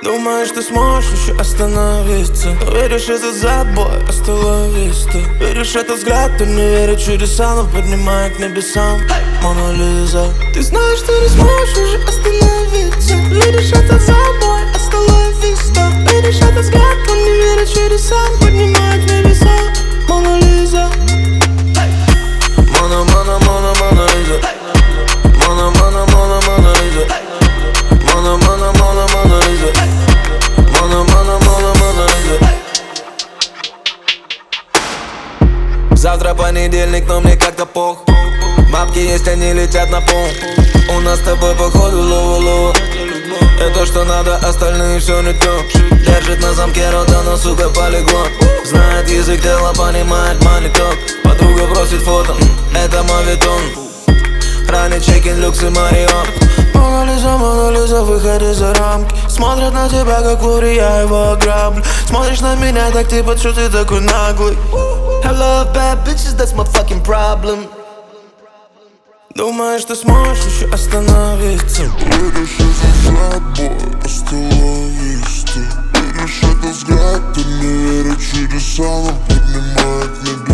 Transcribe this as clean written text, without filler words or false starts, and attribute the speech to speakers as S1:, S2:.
S1: Думаешь, ты сможешь еще остановиться? Но веришь, это забой, остановись ты. Веришь, это взгляд, кто не верит в чудеса, но поднимает к небесам. Мона Лиза. Ты знаешь, ты не сможешь уже остановиться. Веришь, это забой, остановись ты. Веришь, это взгляд, кто не верит в чудеса, поднимает к небесам. Мона Лиза. Мона, Мона, Мона, Мона Лиза. Мона, Мона, Мона, Мона Лиза. Мона, Мона, Мона, Мона Лиза. Мона, Мона, Мона, Мона Лиза. Завтра понедельник, но мне как-то пох. Бабки есть, они летят на пол. У нас с тобой походу лоу-лоу. Это то, что надо, остальные все не то. Держит на замке рота, но сука полиглот. Знает язык тела, понимает маниток. Подруга просит фото, это мавитон. Ранний чекин, люкс и Марион. Мона Лиза, выходи за рамки. Смотрят на тебя, как Лури, я его ограблю. Смотришь на меня, так типа, что ты такой наглый. I love bad bitches, that's my fucking problem. Думаешь, ты сможешь еще остановиться?
S2: Веришь, это забой, остановись ты. Веришь, это взгляд, ты не веришь в чудеса, но поднимает небеса.